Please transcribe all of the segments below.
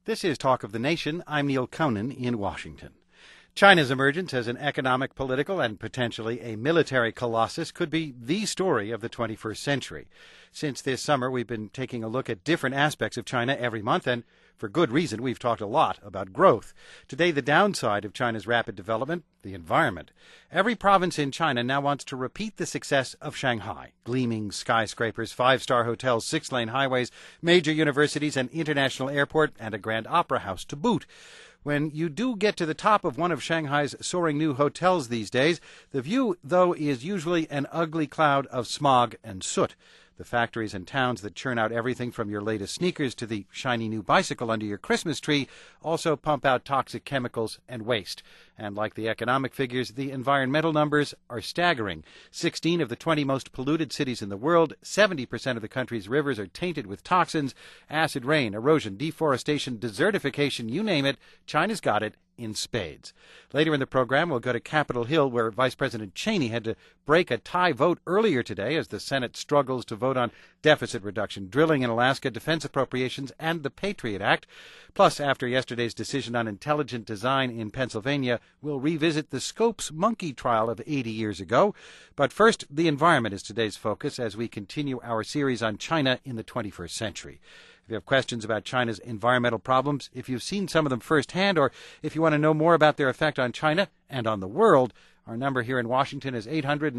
This is Talk of the Nation. I'm Neil Conan in Washington. China's emergence as an economic, political, and potentially a military colossus could be the story of the 21st century. Since this summer, we've been taking a look at different aspects of China every month, and for good reason, we've talked a lot about growth. Today, the downside of China's rapid development, the environment. Every province in China now wants to repeat the success of Shanghai. Gleaming skyscrapers, five-star hotels, six-lane highways, major universities, an international airport, and a grand opera house to boot. When you do get to the top of one of Shanghai's soaring new hotels these days, the view, though, is usually an ugly cloud of smog and soot. The factories and towns that churn out everything from your latest sneakers to the shiny new bicycle under your Christmas tree also pump out toxic chemicals and waste. And like the economic figures, the environmental numbers are staggering. 16 of the 20 most polluted cities in the world, 70% of the country's rivers are tainted with toxins, acid rain, erosion, deforestation, desertification, you name it, China's got it in spades. Later in the program, we'll go to Capitol Hill, where Vice President Cheney had to break a tie vote earlier today as the Senate struggles to vote on deficit reduction, drilling in Alaska, defense appropriations, and the Patriot Act. Plus, after yesterday's decision on intelligent design in Pennsylvania, we'll revisit the Scopes monkey trial of 80 years ago. But first, the environment is today's focus as we continue our series on China in the 21st century. If you have questions about China's environmental problems, if you've seen some of them firsthand, or if you want to know more about their effect on China and on the world, our number here in Washington is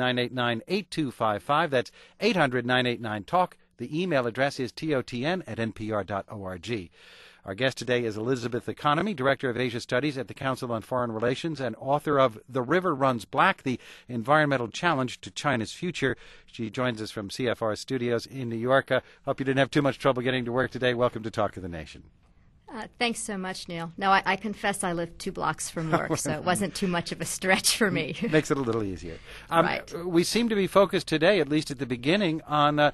800-989-8255. That's 800-989-TALK. The email address is totn@npr.org. Our guest today is Elizabeth Economy, Director of Asia Studies at the Council on Foreign Relations and author of The River Runs Black, The Environmental Challenge to China's Future. She joins us from CFR Studios in New York. Hope you didn't have too much trouble getting to work today. Welcome to Talk of the Nation. Thanks so much, Neil. No, I confess I live 2 blocks from work, so it wasn't too much of a stretch for me. Makes it a little easier. Right. We seem to be focused today, at least at the beginning, on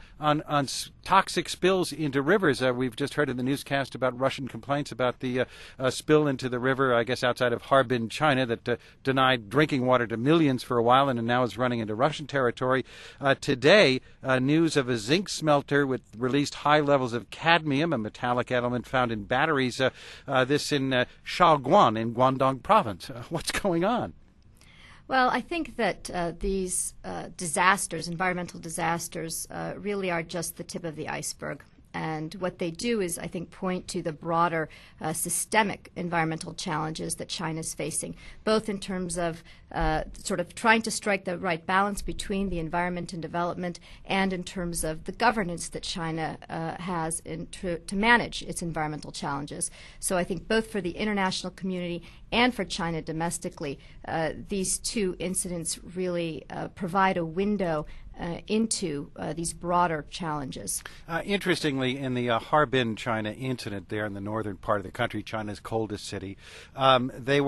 toxic spills into rivers. We've just heard in the newscast about Russian complaints about the spill into the river, I guess, outside of Harbin, China, that denied drinking water to millions for a while and now is running into Russian territory. Today, news of a zinc smelter with released high levels of cadmium, a metallic element found in batteries. This in Shaoguan in Guangdong province. What's going on? Well, I think that these disasters, environmental disasters, really are just the tip of the iceberg. And what they do is, I think, point to the broader systemic environmental challenges that China is facing, both in terms of sort of trying to strike the right balance between the environment and development, and in terms of the governance that China has to manage its environmental challenges. So I think both for the international community and for China domestically, these two incidents really provide a window into these broader challenges. Interestingly, in the Harbin, China incident there in the northern part of the country, China's coldest city, they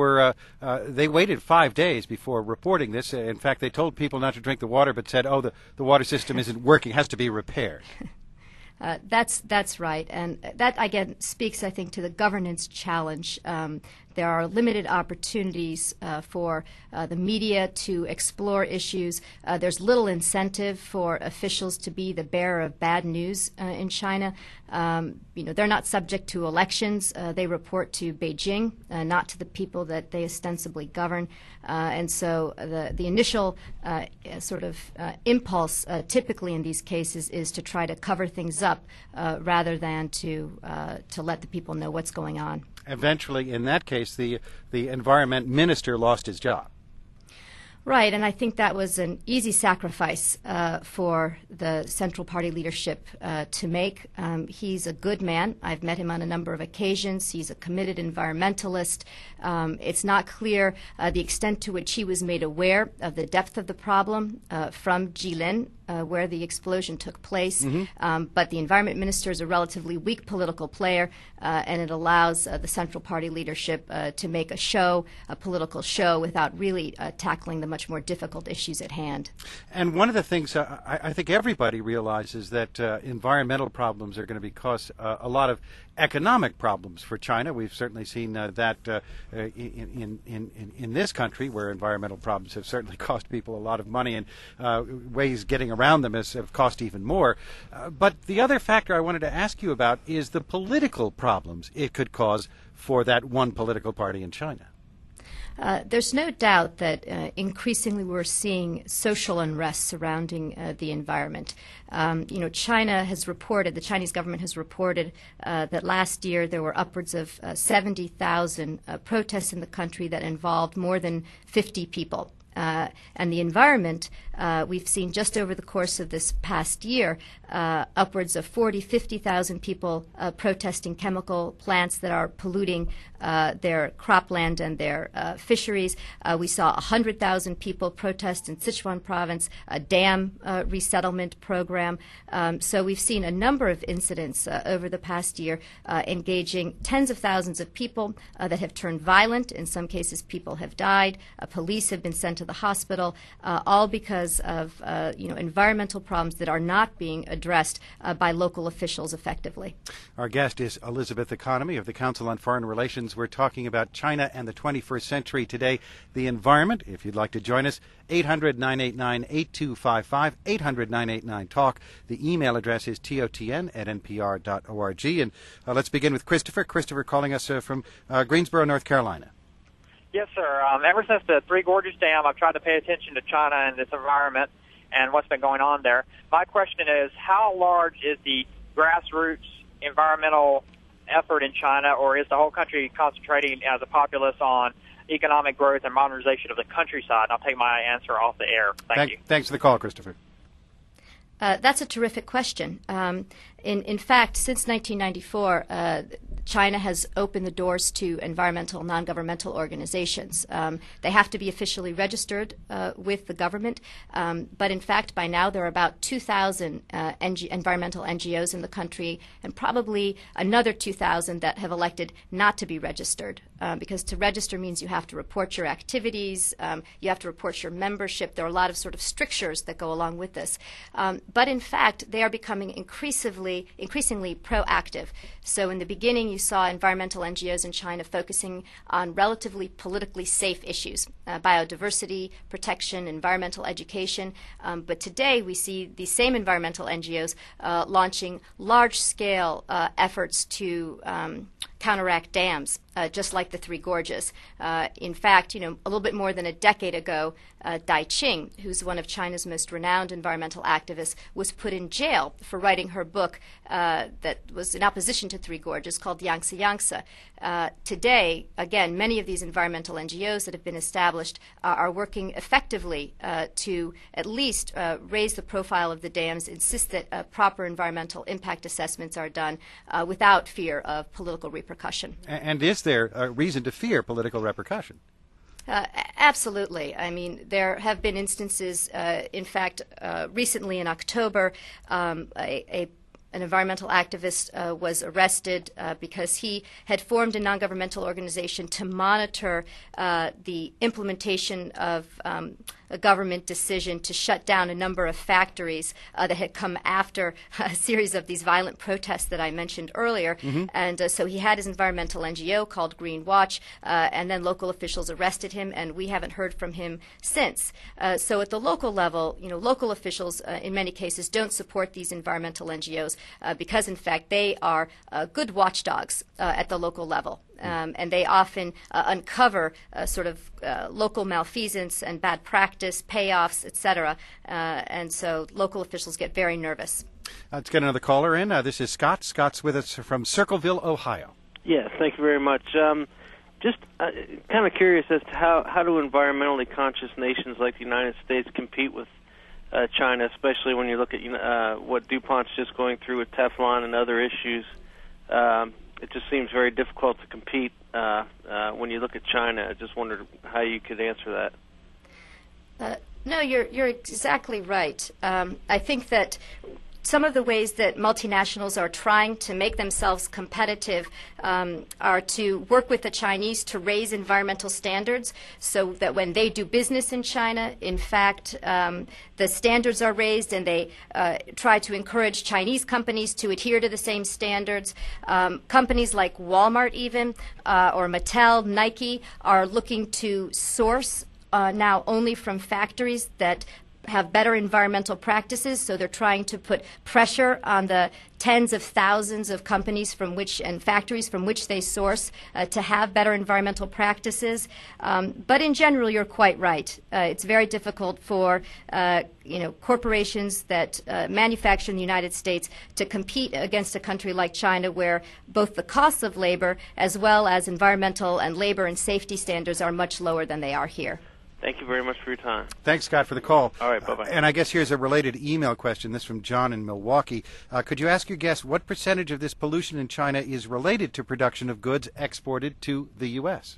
waited 5 days before reporting this. In fact, they told people not to drink the water, but said, the water system isn't working, has to be repaired. That's right, and that again speaks, I think, to the governance challenge. There are limited opportunities for the media to explore issues. There's little incentive for officials to be the bearer of bad news in China. They're not subject to elections. They report to Beijing, not to the people that they ostensibly govern. And so the initial sort of impulse typically in these cases is to try to cover things up rather than to let the people know what's going on. Eventually, in that case, the environment minister lost his job. Right, and I think that was an easy sacrifice for the Central Party leadership to make. He's a good man. I've met him on a number of occasions. He's a committed environmentalist. It's not clear the extent to which he was made aware of the depth of the problem from Jilin, where the explosion took place. But the environment minister is a relatively weak political player, and it allows the Central Party leadership to make a political show, without really tackling the much more difficult issues at hand. And one of the things I think everybody realizes that environmental problems are going to cause a lot of economic problems for China. We've certainly seen that in this country, where environmental problems have certainly cost people a lot of money, and ways getting around them have cost even more. But the other factor I wanted to ask you about is the political problems it could cause for that one political party in China. There's no doubt that increasingly we're seeing social unrest surrounding the environment. China has reported, the Chinese government has reported that last year there were upwards of 70,000 protests in the country that involved more than 50 people. And the environment, we've seen just over the course of this past year, upwards of 50,000 people protesting chemical plants that are polluting their cropland and their fisheries. We saw 100,000 people protest in Sichuan province, a dam resettlement program. So we've seen a number of incidents over the past year engaging tens of thousands of people that have turned violent. In some cases, people have died. Police have been sent to the hospital, all because of environmental problems that are not being addressed by local officials effectively. Our guest is Elizabeth Economy of the Council on Foreign Relations. We're talking about China and the 21st century today, the environment. If you'd like to join us, 800-989-8255, 800-989-TALK. The email address is totn@npr.org. And let's begin with Christopher. Christopher calling us from Greensboro, North Carolina. Yes, sir. Ever since the Three Gorges Dam, I've tried to pay attention to China and this environment and what's been going on there. My question is, how large is the grassroots environmental effort in China, or is the whole country concentrating as a populace on economic growth and modernization of the countryside? And I'll take my answer off the air. Thank you. Thanks for the call, Christopher. That's a terrific question. In fact, since 1994, China has opened the doors to environmental non-governmental organizations. They have to be officially registered with the government, but in fact, by now there are about 2,000 environmental NGOs in the country, and probably another 2,000 that have elected not to be registered, because to register means you have to report your activities, you have to report your membership. There are a lot of sort of strictures that go along with this. But in fact, they are becoming increasingly proactive. So in the beginning, you saw environmental NGOs in China focusing on relatively politically safe issues, biodiversity, protection, environmental education. But today, we see these same environmental NGOs launching large-scale efforts to counteract dams, just like the Three Gorges. In fact, a little bit more than a decade ago, Dai Qing, who's one of China's most renowned environmental activists, was put in jail for writing her book that was in opposition to Three Gorges called Yangtze Yangtze. Today, again, many of these environmental NGOs that have been established are working effectively to at least raise the profile of the dams, insist that proper environmental impact assessments are done without fear of political repercussion. And is there a reason to fear political repercussion? Absolutely. I mean, there have been instances, in fact, recently in October, an environmental activist was arrested because he had formed a non-governmental organization to monitor the implementation of a government decision to shut down a number of factories that had come after a series of these violent protests that I mentioned earlier. Mm-hmm. And so he had his environmental NGO called Green Watch, and then local officials arrested him, and we haven't heard from him since. So at the local level, local officials in many cases don't support these environmental NGOs because, in fact, they are good watchdogs at the local level. And they often uncover sort of local malfeasance and bad practice, payoffs, etc. And so local officials get very nervous. Let's get another caller in. This is Scott. Scott's with us from Circleville, Ohio. Yes, thank you very much. Just kind of curious as to how do environmentally conscious nations like the United States compete with China, especially when you look at what DuPont's just going through with Teflon and other issues. It just seems very difficult to compete when you look at China. I just wondered how you could answer that. No, you're exactly right. I think that some of the ways that multinationals are trying to make themselves competitive are to work with the Chinese to raise environmental standards so that when they do business in China, in fact, the standards are raised, and they try to encourage Chinese companies to adhere to the same standards. Companies like Walmart even, or Mattel, Nike, are looking to source now only from factories that have better environmental practices, so they're trying to put pressure on the tens of thousands of companies from which and factories from which they source to have better environmental practices. But in general, you're quite right. It's very difficult for corporations that manufacture in the United States to compete against a country like China, where both the costs of labor as well as environmental and labor and safety standards are much lower than they are here. Thank you very much for your time. Thanks, Scott, for the call. All right, bye-bye. And I guess here's a related email question, this from John in Milwaukee. Could you ask your guest what percentage of this pollution in China is related to production of goods exported to the U.S.?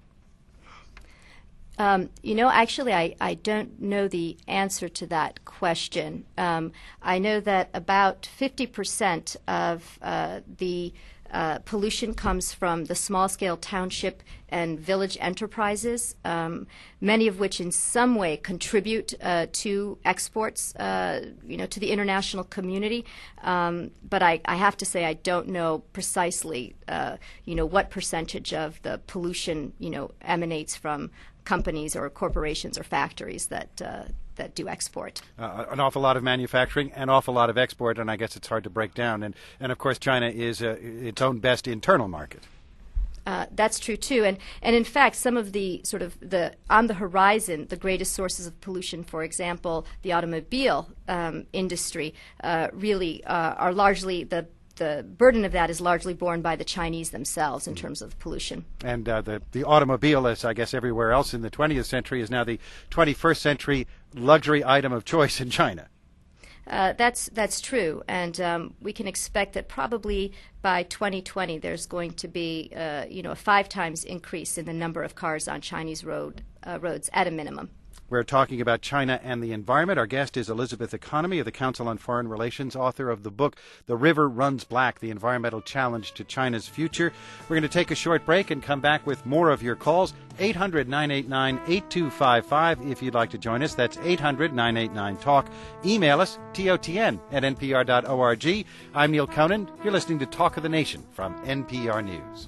Actually, I don't know the answer to that question. I know that about 50% of the pollution comes from the small-scale township and village enterprises, many of which in some way contribute to exports, to the international community. But I have to say I don't know precisely, what percentage of the pollution, emanates from companies or corporations or factories that do export. An awful lot of manufacturing, an awful lot of export, and I guess it's hard to break down. And of course, China is its own best internal market. That's true too, and in fact, some of the on the horizon, the greatest sources of pollution, for example, the automobile industry, really are largely the burden of that is largely borne by the Chinese themselves in terms of pollution. And the automobile, as I guess everywhere else in the 20th century, is now the 21st century luxury item of choice in China. That's true, and we can expect that probably by 2020 there's going to be a 5 times increase in the number of cars on Chinese roads at a minimum. We're talking about China and the environment. Our guest is Elizabeth Economy of the Council on Foreign Relations, author of the book The River Runs Black, The Environmental Challenge to China's Future. We're going to take a short break and come back with more of your calls. 800-989-8255 if you'd like to join us. That's 800-989-TALK. Email us, totn@npr.org. I'm Neil Conan. You're listening to Talk of the Nation from NPR News.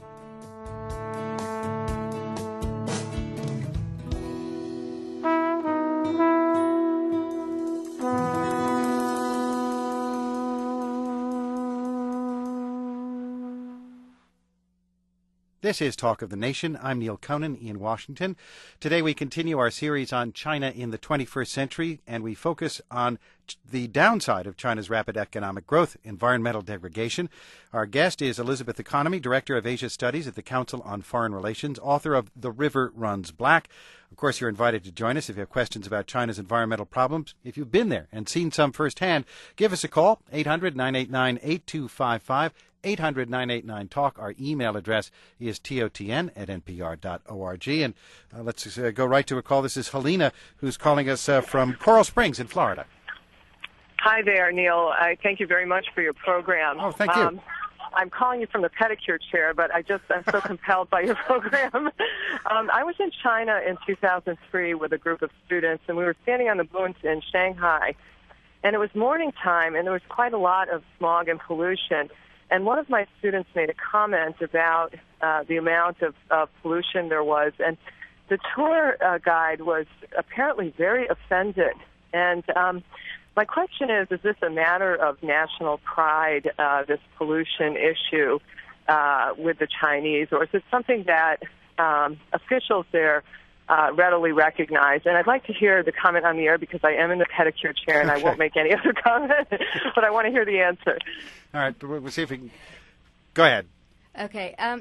This is Talk of the Nation. I'm Neil Conan in Washington. Today we continue our series on China in the 21st century, and we focus on the downside of China's rapid economic growth, environmental degradation. Our guest is Elizabeth Economy, Director of Asia Studies at the Council on Foreign Relations, author of The River Runs Black. Of course, you're invited to join us if you have questions about China's environmental problems. If you've been there and seen some firsthand, give us a call, 800-989-8255. 800-989-TALK. Our email address is totn@npr.org. And let's go right to a call. This is Helena, who's calling us from Coral Springs in Florida. Hi there, Neil. I thank you very much for your program. Oh, thank you. I'm calling you from the pedicure chair, but I'm so compelled by your program. I was in China in 2003 with a group of students, and we were standing on the bund in Shanghai. And it was morning time, and there was quite a lot of smog and pollution. And one of my students made a comment about the amount of pollution there was, and the tour guide was apparently very offended. And my question is this a matter of national pride, this pollution issue with the Chinese, or is it something that officials there readily recognize? And I'd like to hear the comment on the air because I am in the pedicure chair and I won't make any other comment, but I want to hear the answer. All right, we'll see if we can. Go ahead. Okay.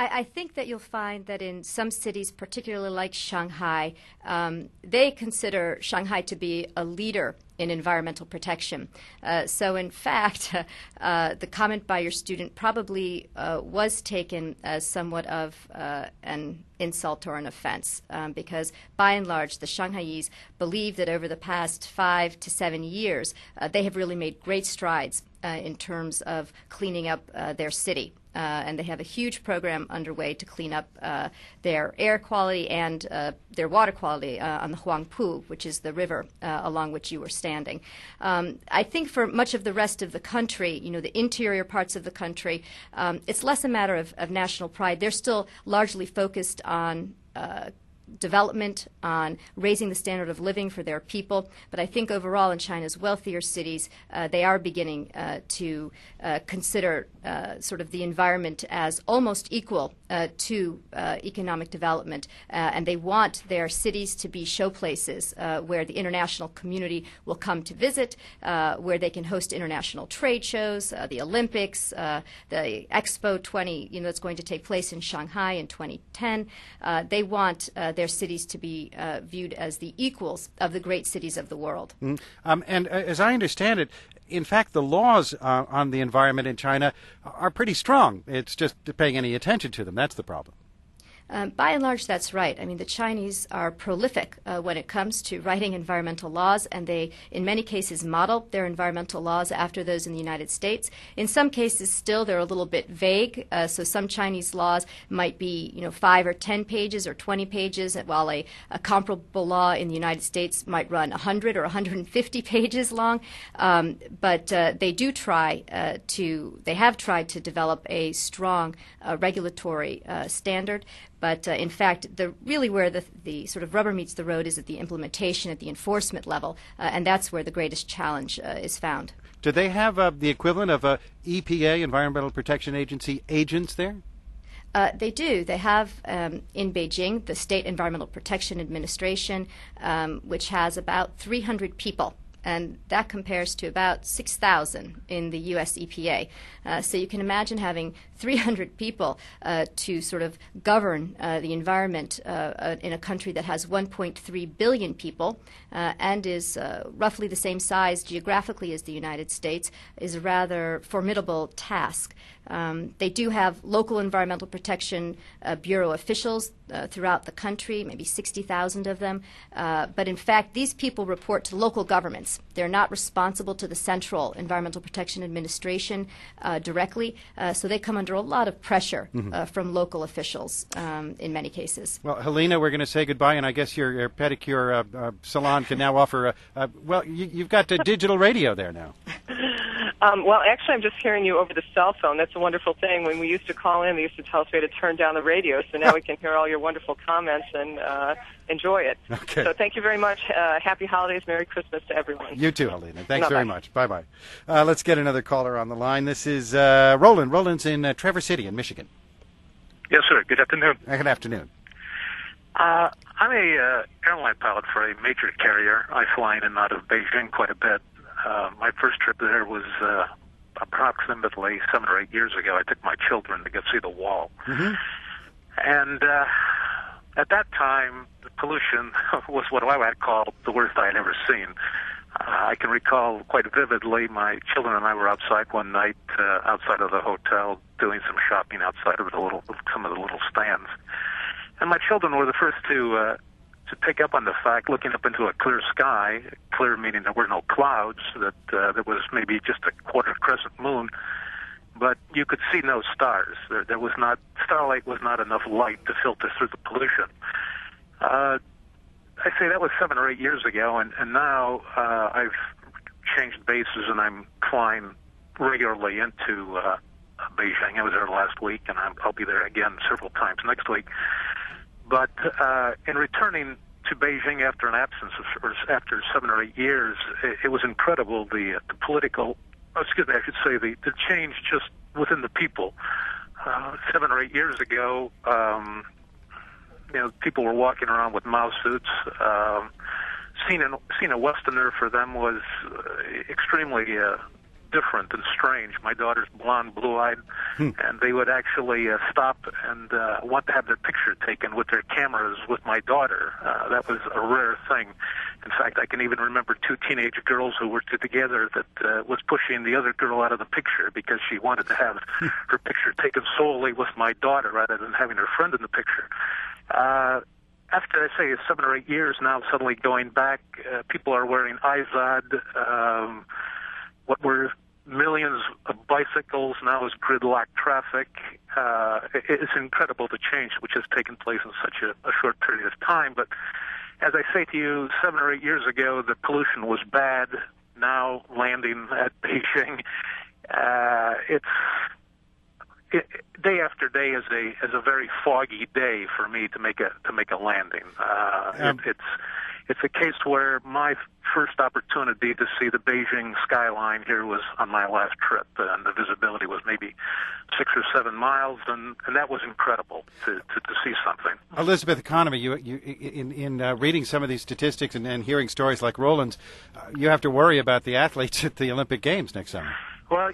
I think that you'll find that in some cities, particularly like Shanghai, they consider Shanghai to be a leader in environmental protection. So in fact, the comment by your student probably was taken as somewhat of an insult or an offense, because by and large, the Shanghaiese believe that over the past 5 to 7 years, they have really made great strides in terms of cleaning up their city. And they have a huge program underway to clean up their air quality and their water quality on the Huangpu, which is the river along which you were standing. I think for much of the rest of the country, the interior parts of the country, it's less a matter of national pride. They're still largely focused on development, on raising the standard of living for their people. But I think overall in China's wealthier cities, they are beginning to consider sort of the environment as almost equal to economic development. And they want their cities to be showplaces where the international community will come to visit, where they can host international trade shows, the Olympics, the Expo 20, that's going to take place in Shanghai in 2010. They want their cities to be viewed as the equals of the great cities of the world. And as I understand it, in fact, the laws on the environment in China are pretty strong. It's just paying any attention to them. That's the problem. By and large, that's right. I mean, the Chinese are prolific when it comes to writing environmental laws, and they, in many cases, model their environmental laws after those in the United States. In some cases, still, they're a little bit vague. So some Chinese laws might be, 5 or 10 pages or 20 pages, while a comparable law in the United States might run 100 or 150 pages long. But they do try they have tried to develop a strong regulatory standard. But in fact, really where the sort of rubber meets the road is at the implementation, at the enforcement level, and that's where the greatest challenge is found. Do they have the equivalent of EPA, Environmental Protection Agency, agents there? They do. They have in Beijing the State Environmental Protection Administration, which has about 300 people. And that compares to about 6,000 in the U.S. EPA. So you can imagine having 300 people to sort of govern the environment in a country that has 1.3 billion people and is roughly the same size geographically as the United States is a rather formidable task. They do have local environmental protection bureau officials throughout the country, maybe 60,000 of them. But in fact, these people report to local governments. They're not responsible to the Central Environmental Protection Administration directly, so they come under a lot of pressure from local officials in many cases. Well, Helena, we're going to say goodbye, and I guess your pedicure salon can now offer, you've got digital radio there now. Well, actually, I'm just hearing you over the cell phone. That's a wonderful thing. When we used to call in, they used to tell us we had to turn down the radio, so now we can hear all your wonderful comments and enjoy it. Okay. So thank you very much. Happy holidays. Merry Christmas to everyone. You too, Helena. Thanks Bye-bye. very much. Bye-bye. Let's get another caller on the line. This is Roland. Roland's in Traverse City in Michigan. Yes, sir. Good afternoon. Good afternoon. I'm a airline pilot for a major carrier. I fly in and out of Beijing quite a bit. My first trip there was approximately 7 or 8 years ago. I took my children to go see the wall. Mm-hmm. And at that time, the pollution was what I would call the worst I had ever seen. I can recall quite vividly my children and I were outside one night, outside of the hotel, doing some shopping outside of some of the little stands. And my children were the first to pick up on the fact, looking up into a clear sky, clear meaning there were no clouds, that there was maybe just a quarter crescent moon, but you could see no stars. There was not, starlight was not enough light to filter through the pollution. I say that was 7 or 8 years ago, and now I've changed bases and I'm flying regularly into Beijing. I was there last week, and I'll be there again several times next week. But in returning to Beijing after an absence after 7 or 8 years, it was incredible, the political, I should say the change just within the people. 7 or 8 years ago, people were walking around with Mao suits. Seeing a Westerner for them was extremely different and strange. My daughter's blonde, blue-eyed, and they would actually stop and want to have their picture taken with their cameras with my daughter. That was a rare thing. In fact, I can even remember two teenage girls who were together that was pushing the other girl out of the picture because she wanted to have her picture taken solely with my daughter rather than having her friend in the picture. After, I say, 7 or 8 years now, suddenly going back, people are wearing IZOD. What were millions of bicycles now is gridlock traffic. It's incredible the change which has taken place in such a short period of time. But as I say to you, 7 or 8 years ago, the pollution was bad. Now, landing at Beijing, day after day is a very foggy day for me to make a landing. It's a case where my first opportunity to see the Beijing skyline here was on my last trip, and the visibility was maybe 6 or 7 miles, and that was incredible to see something. Elizabeth Economy, you in reading some of these statistics and hearing stories like Roland's, you have to worry about the athletes at the Olympic Games next summer. Well,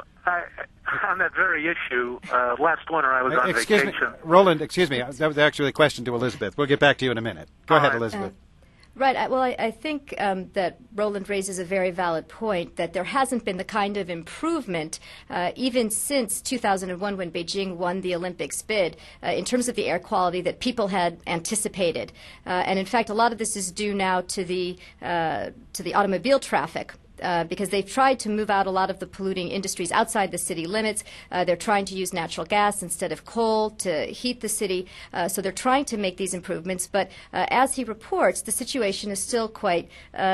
on that very issue, last winter I was on vacation. Roland, excuse me, that was actually a question to Elizabeth. We'll get back to you in a minute. Go ahead, Elizabeth. Right. Well, I think that Roland raises a very valid point that there hasn't been the kind of improvement even since 2001 when Beijing won the Olympics bid in terms of the air quality that people had anticipated. And in fact, a lot of this is due now to the automobile traffic. Because they've tried to move out a lot of the polluting industries outside the city limits. They're trying to use natural gas instead of coal to heat the city. So they're trying to make these improvements. But as he reports, the situation is still quite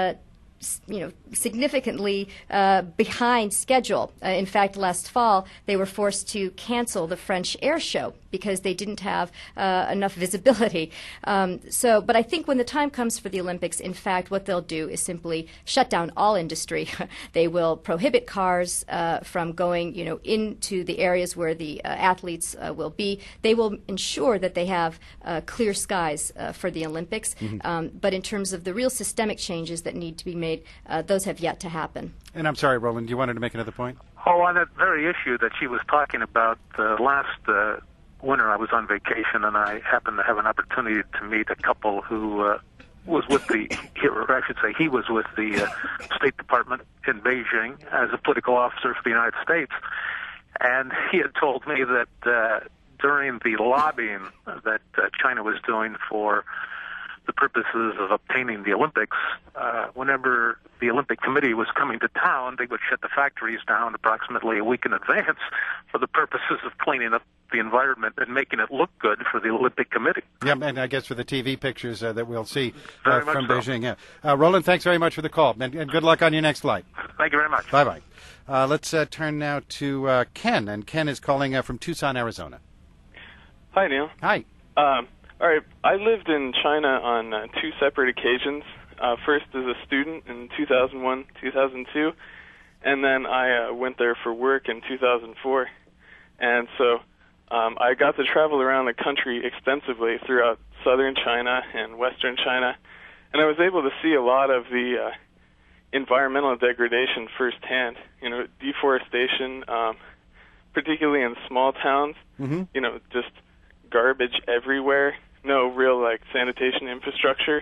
significantly behind schedule. In fact, last fall, they were forced to cancel the French air show because they didn't have enough visibility. But I think when the time comes for the Olympics, in fact, what they'll do is simply shut down all industry. They will prohibit cars from going, into the areas where the athletes will be. They will ensure that they have clear skies for the Olympics. Mm-hmm. But in terms of the real systemic changes that need to be made, those have yet to happen. And I'm sorry, Roland, you wanted to make another point? Oh, on that very issue that she was talking about, last winter I was on vacation, and I happened to have an opportunity to meet a couple who was with or I should say he was with the State Department in Beijing as a political officer for the United States. And he had told me that during the lobbying that China was doing for the purposes of obtaining the Olympics, whenever the Olympic Committee was coming to town, they would shut the factories down approximately a week in advance for the purposes of cleaning up the environment and making it look good for the Olympic Committee. Yeah, and I guess for the TV pictures that we'll see from Beijing. Yeah. Roland, thanks very much for the call, and good luck on your next flight. Thank you very much. Bye-bye. Let's turn now to Ken, and Ken is calling from Tucson, Arizona. Hi, Neil. Hi. All right, I lived in China on 2 separate occasions. First as a student in 2001, 2002, and then I went there for work in 2004. And so I got to travel around the country extensively throughout southern China and western China, and I was able to see a lot of the environmental degradation firsthand. Deforestation, particularly in small towns. Mm-hmm. Just garbage everywhere. No real sanitation infrastructure.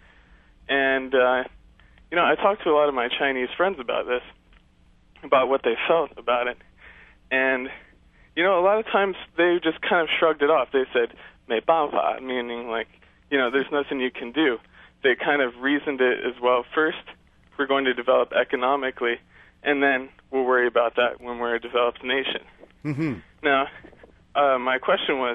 And I talked to a lot of my Chinese friends about this, about what they felt about it. And a lot of times they just kind of shrugged it off. They said, 没办法, meaning there's nothing you can do. They kind of reasoned it as well. First, we're going to develop economically, and then we'll worry about that when we're a developed nation. Mm-hmm. Now, my question was,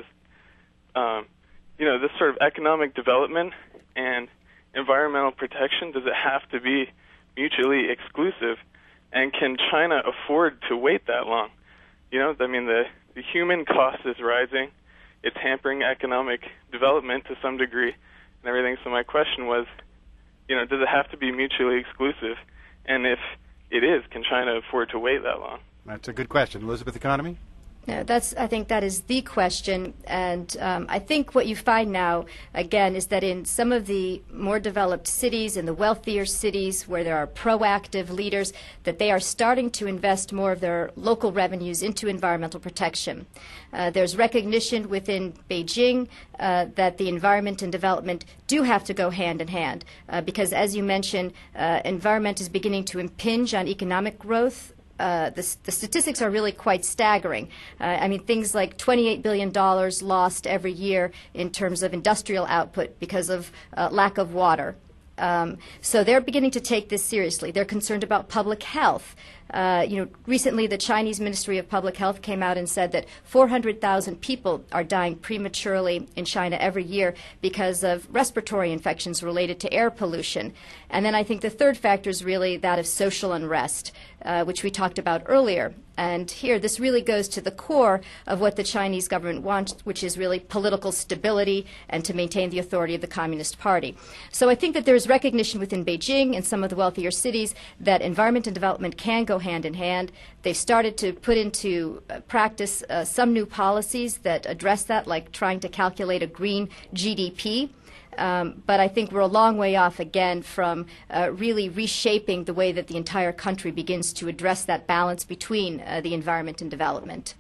this sort of economic development and environmental protection, does it have to be mutually exclusive? And can China afford to wait that long? The human cost is rising. It's hampering economic development to some degree and everything. So my question was, does it have to be mutually exclusive? And if it is, can China afford to wait that long? That's a good question. Elizabeth Economy? No, I think that is the question, and I think what you find now, again, is that in some of the more developed cities, in the wealthier cities where there are proactive leaders, that they are starting to invest more of their local revenues into environmental protection. There's recognition within Beijing that the environment and development do have to go hand in hand, because as you mentioned, environment is beginning to impinge on economic growth. The statistics are really quite staggering. Things like $28 billion lost every year in terms of industrial output because of lack of water. So they're beginning to take this seriously. They're concerned about public health. Recently the Chinese Ministry of Public Health came out and said that 400,000 people are dying prematurely in China every year because of respiratory infections related to air pollution. And then I think the third factor is really that of social unrest, which we talked about earlier. And here, this really goes to the core of what the Chinese government wants, which is really political stability and to maintain the authority of the Communist Party. So I think that there is recognition within Beijing and some of the wealthier cities that environment and development can go hand in hand. They've started to put into practice some new policies that address that, like trying to calculate a green GDP. But I think we're a long way off again from really reshaping the way that the entire country begins to address that balance between the environment and development.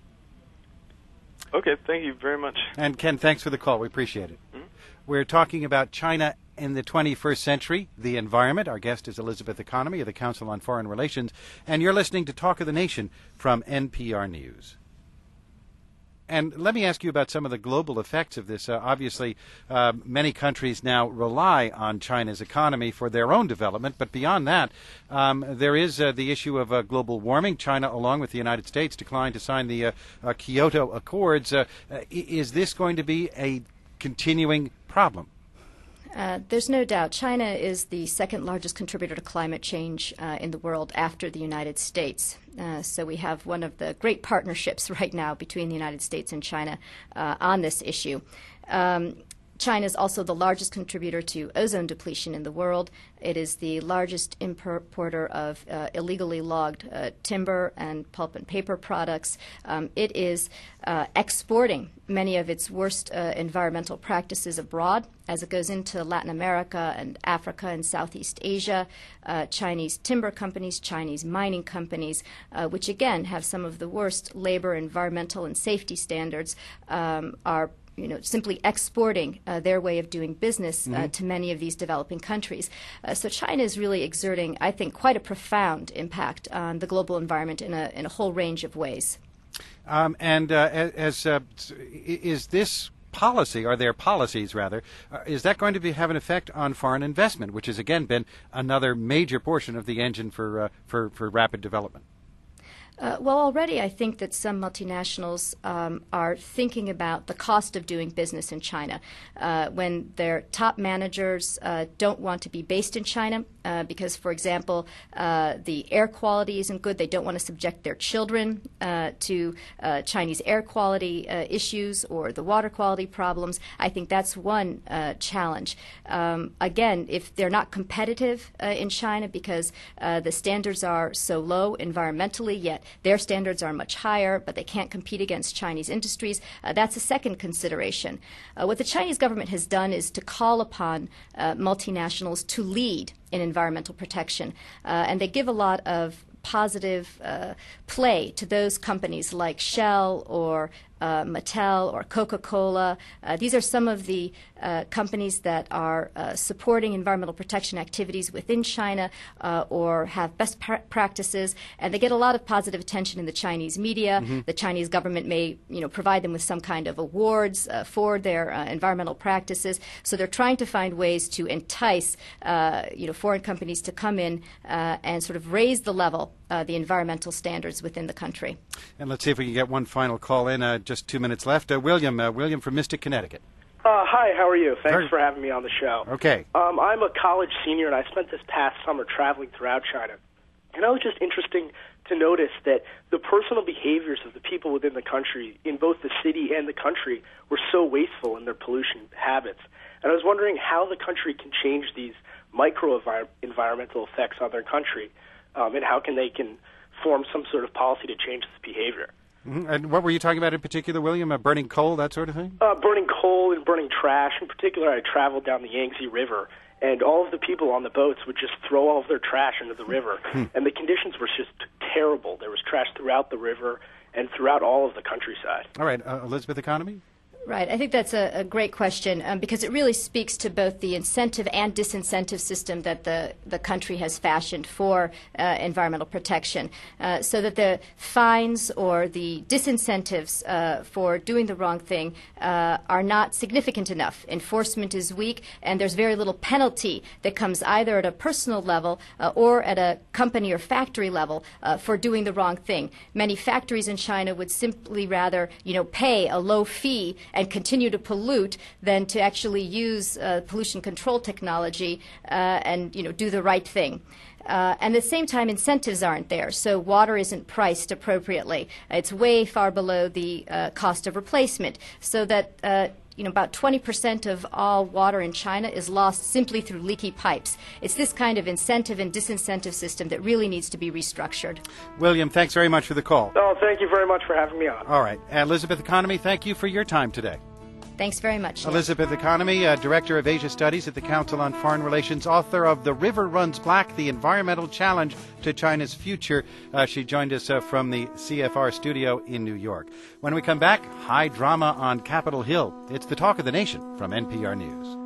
Okay, thank you very much. And Ken, thanks for the call. We appreciate it. Mm-hmm. We're talking about China in the 21st century, the environment. Our guest is Elizabeth Economy of the Council on Foreign Relations, and you're listening to Talk of the Nation from NPR News. And let me ask you about some of the global effects of this. Obviously, many countries now rely on China's economy for their own development. But beyond that, there is the issue of global warming. China, along with the United States, declined to sign the Kyoto Accords. Is this going to be a continuing problem? There's no doubt. China is the second largest contributor to climate change in the world after the United States. So we have one of the great partnerships right now between the United States and China on this issue. China is also the largest contributor to ozone depletion in the world. It is the largest importer of illegally logged timber and pulp and paper products. It is exporting many of its worst environmental practices abroad as it goes into Latin America and Africa and Southeast Asia. Chinese timber companies, Chinese mining companies, which again have some of the worst labor, environmental, and safety standards, are simply exporting their way of doing business to many of these developing countries. So China is really exerting, I think, quite a profound impact on the global environment in a whole range of ways. Is this policy, or their policies rather, is that going to have an effect on foreign investment, which has again been another major portion of the engine for rapid development? Well, already I think that some multinationals are thinking about the cost of doing business in China. When their top managers don't want to be based in China because, for example, the air quality isn't good, they don't want to subject their children to Chinese air quality issues or the water quality problems. I think that's one challenge. Again, if they're not competitive in China because the standards are so low environmentally, yet their standards are much higher, but they can't compete against Chinese industries. That's a second consideration. What the Chinese government has done is to call upon multinationals to lead in environmental protection, and they give a lot of positive play to those companies like Shell or Mattel or Coca-Cola. These are some of the companies that are supporting environmental protection activities within China or have best practices, and they get a lot of positive attention in the Chinese media. Mm-hmm. The Chinese government may, provide them with some kind of awards for their environmental practices. So they're trying to find ways to entice, foreign companies to come in and sort of raise the level, the environmental standards within the country. And let's see if we can get one final call in. Just 2 minutes left. William from Mystic, Connecticut. Hi, how are you? Thanks for having me on the show. Okay. I'm a college senior, and I spent this past summer traveling throughout China. And it was just interesting to notice that the personal behaviors of the people within the country, in both the city and the country, were so wasteful in their pollution habits. And I was wondering how the country can change these micro-environmental effects on their country, and how they can form some sort of policy to change this behavior. Mm-hmm. And what were you talking about in particular, William? Burning coal, that sort of thing? Burning coal and burning trash. In particular, I traveled down the Yangtze River, and all of the people on the boats would just throw all of their trash into the river. And the conditions were just terrible. There was trash throughout the river and throughout all of the countryside. All right. Elizabeth Economy? Right. I think that's a great question because it really speaks to both the incentive and disincentive system that the country has fashioned for environmental protection, so that the fines or the disincentives for doing the wrong thing are not significant enough. Enforcement is weak, and there's very little penalty that comes either at a personal level or at a company or factory level for doing the wrong thing. Many factories in China would simply rather, pay a low fee and continue to pollute than to actually use pollution control technology and do the right thing. And at the same time, incentives aren't there, so water isn't priced appropriately. It's way far below the cost of replacement, so that about 20% of all water in China is lost simply through leaky pipes. It's this kind of incentive and disincentive system that really needs to be restructured. William, thanks very much for the call. Oh, thank you very much for having me on. All right. Elizabeth Economy, thank you for your time today. Thanks very much. Elizabeth Economy, Director of Asia Studies at the Council on Foreign Relations, author of The River Runs Black, The Environmental Challenge to China's Future. She joined us from the CFR studio in New York. When we come back, high drama on Capitol Hill. It's the talk of the nation from NPR News.